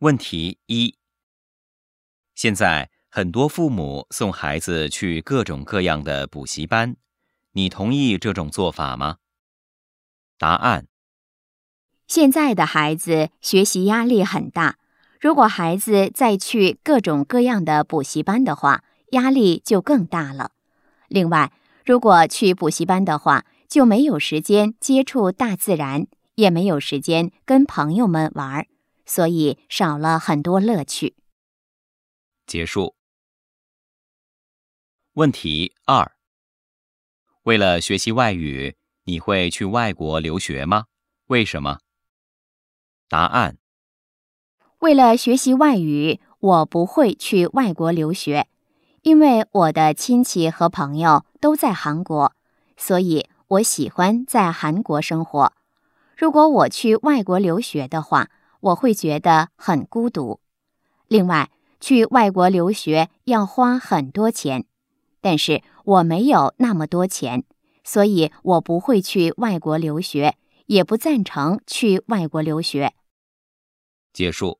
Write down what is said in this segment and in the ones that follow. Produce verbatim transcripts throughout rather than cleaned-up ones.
问题一：现在很多父母送孩子去各种各样的补习班，你同意这种做法吗？答案： 现在的孩子学习压力很大，如果孩子再去各种各样的补习班的话，压力就更大了。另外，如果去补习班的话，就没有时间接触大自然，也没有时间跟朋友们玩，所以少了很多乐趣。 结束。问题二：为了学习外语，你会去外国留学吗？为什么？答案： 为了学习外语，我不会去外国留学，因为我的亲戚和朋友都在韩国，所以我喜欢在韩国生活。如果我去外国留学的话，我会觉得很孤独。另外，去外国留学要花很多钱，但是我没有那么多钱，所以我不会去外国留学，也不赞成去外国留学。 结束。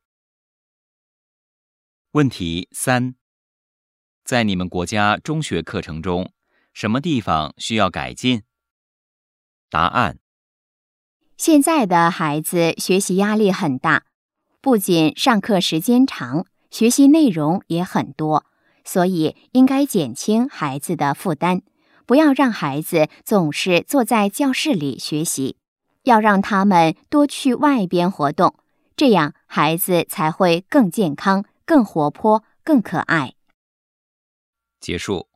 问题三：在你们国家中学课程中，什么地方需要改进？答案： 现在的孩子学习压力很大，不仅上课时间长，学习内容也很多，所以应该减轻孩子的负担，不要让孩子总是坐在教室里学习，要让他们多去外边活动，这样孩子才会更健康、更活泼、更可爱。 结束。